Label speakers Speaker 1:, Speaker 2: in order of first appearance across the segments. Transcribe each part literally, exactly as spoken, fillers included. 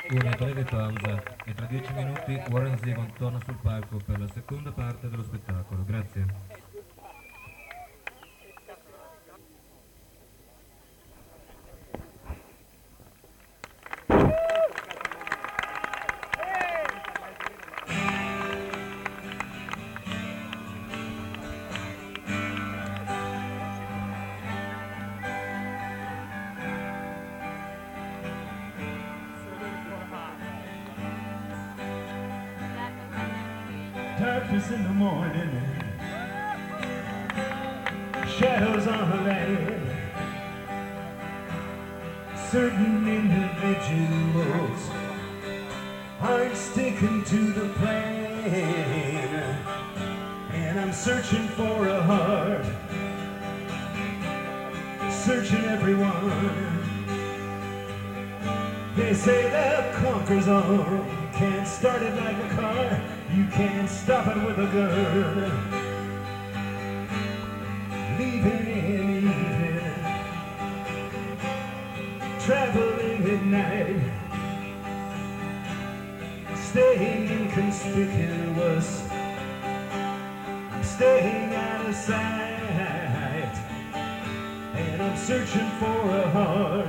Speaker 1: Una breve pausa e tra dieci minuti Warren Zevon torna sul palco per la seconda parte dello spettacolo. Grazie.
Speaker 2: Darkness in the morning, shadows on the land. Certain individuals aren't sticking to the plan, and I'm searching for a heart, searching everyone. They say that conquers all, can't start it like a car, you can't stop it with a gun. Leaving and leaving, traveling at night, staying inconspicuous, I'm staying out of sight, and I'm searching for a heart,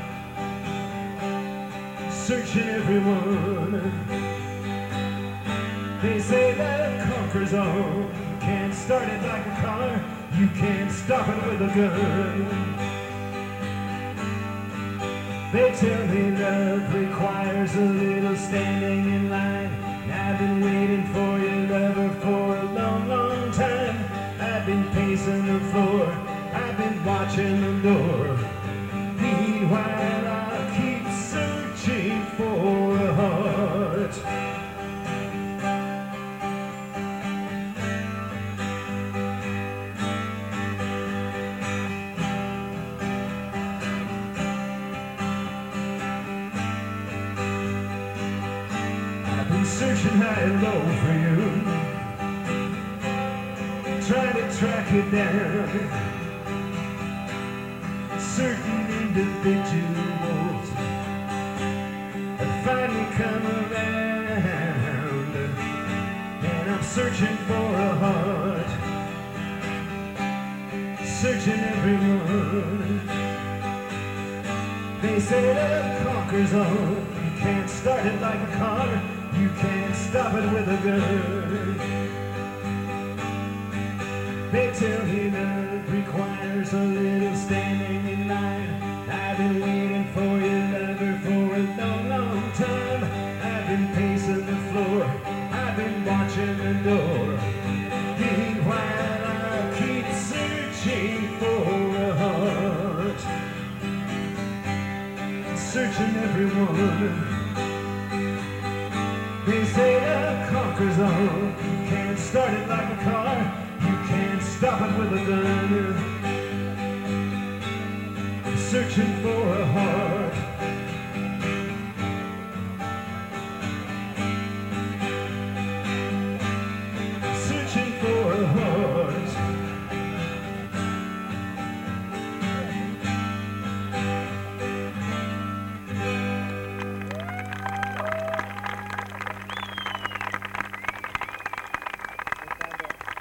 Speaker 2: searching everyone. They say that conquers all, can't start it like a car, you can't stop it with a gun. They tell me love requires a little standing in line. I've been waiting for your lover for a long, long time. I've been pacing the floor, I've been watching the door. Meanwhile I keep searching for a heart. Searching high and low for you, trying to track it down. Certain individuals have finally come around, and I'm searching for a heart, searching everyone. They say love conquers all, you can't start it like a car, you can't stop it with a gun. They tell me love requires a little standing in line. I've been waiting for your lover for a long, long time. I've been pacing the floor, I've been watching the door. Meanwhile I keep searching for a heart, searching everyone. They say love conquers all, you can't start it like a car, you can't stop it with a gun. I'm searching for a heart.